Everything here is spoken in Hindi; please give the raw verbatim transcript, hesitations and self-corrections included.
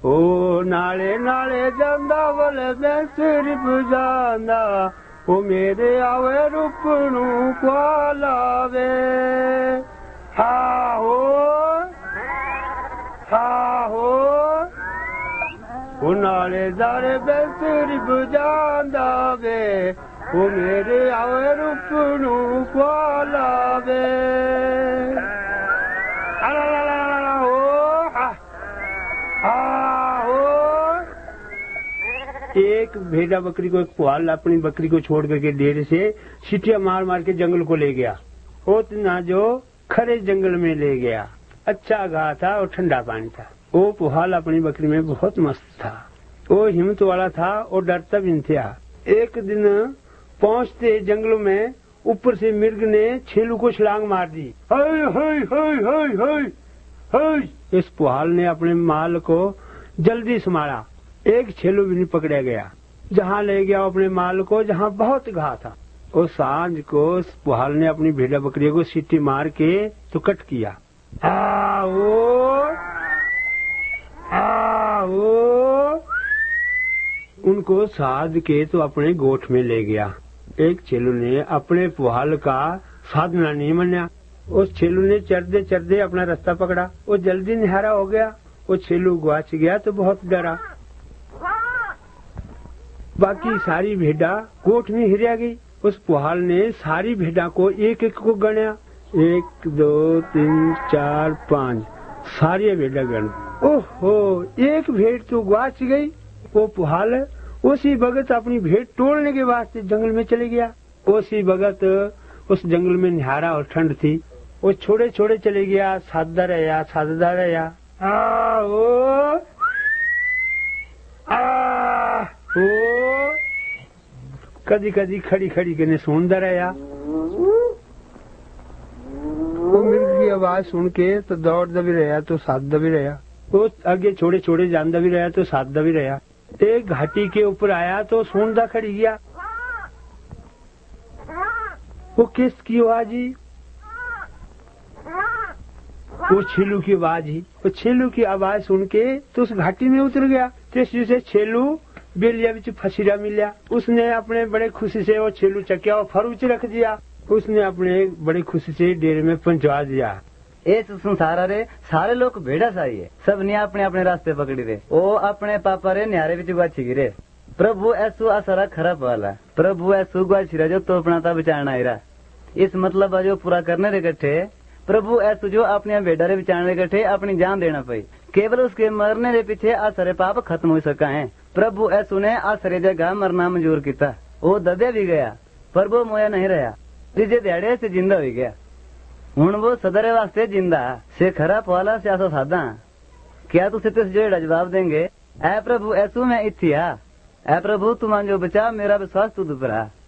ओ नाले नाले जांदा बोले बैंसरी बुझांदा ओ मेरे आवे रूपनू क्वालावे हा हो हा हो ओ नाले जारे बैंसरी बुझांदा वे ओ मेरे आवे रूपनू क्वालावे एक भेड़ा बकरी को एक पुआल अपनी बकरी को छोड़ करके डेरे से सीटियां मार मार के जंगल को ले गया। उतना जो खरे जंगल में ले गया। अच्छा घाह था और ठंडा पानी था। वो पुहाल अपनी बकरी में बहुत मस्त था। वो हिम्मत वाला था और डरता भी नहीं था। एक दिन पहुंचते जंगलों में ऊपर से मिर्ग ने छेलू को छलांग मार दी। हाय हाय हाय हाय हाय हाय। इस पुहाल ने अपने माल को जल्दी संभाला। एक छेलू भी नहीं पकड़ा गया। जहाँ ले गया अपने माल को जहाँ बहुत घाह था। और सांझ को पुहाल ने अपनी भेड़ा बकरियों को सीटी मार के तो कट किया। आओ आओ उनको साध के तो अपने गोठ में ले गया। एक छेलू ने अपने पुहाल का साधना नहीं माना। उस छेलू ने चढ़ते चढ़ते अपना रास्ता पकड़ा। वो जल्दी निहारा हो गया। वो छेलू गुआच गया तो बहुत डरा। बाकी सारी भेड़ा गोठ में हिरिया गई। उस पुहाल ने सारी भेड़ा को एक एक को गणा। एक दो तीन चार पाँच सारी भेड़ा गण। ओहो एक भेड़ तो गुआच गई। वो पुहाल उसी भगत अपनी भेड़ तोड़ने के वास्ते जंगल में चले गया। उसी भगत उस जंगल में निहारा और ठंड थी। वो छोड़े छोड़े चले गया। साधा रहा साधा रहा। आओ ओ कदी कदी खड़ी खड़ी के सुनता रहा। वो मिर्ग की आवाज सुन के तो दौड़ता भी रहा तो साधता भी रहा। वो आगे छोड़े छोड़े जानता भी रहा तो साधता भी रहा। एक घाटी के ऊपर आया तो सुनता खड़ी गया। वो किसकी आवाज ही? वो छेलू की आवाज ही। वो छेलू की आवाज सुन के तो उस घाटी में उतर गया। से छेलू बेलिया बिच फसीरा मिलिया। उसने अपने बड़े खुशी से वो छेलू चकिया और फरूच रख दिया। उसने अपने बड़ी खुशी से डेरे में पहुंचा दिया। इस संसार रे सारे लोग भेड़ा साई है। सब ने अपने अपने रास्ते पकड़ी रे। ओ अपने पापा रे न्यारे बिच गुआची गिरे। प्रभु ऐसु आसारा खराब वाला प्रभु ऐसु गुआची रा जो तो अपना ता बचाना आईरा। इस मतलब जो पूरा करने रे कट्ठे प्रभु ऐसु जो अपने भेड़ा रे बचाने रे कट्ठे अपनी जान देना पई। केवल उसके मरने रे पीछे आसरे पाप खत्म हो सका है। प्रभु ऐसु ने आसरे जगह मरना मंजूर किया। वो ददे भी गया पर वो मोया नहीं रहा। तीजे दिहाड़े से जिंदा हो गया। हुण वो सदरे वास्ते जिंदा से खरा वाला से आसो साधा। क्या तुझे तिस जेड़ा जवाब देंगे? ऐ प्रभु ऐसु मैं इत्थिया। ऐ प्रभु तुम जो बचा मेरा विश्वास तुझ पर।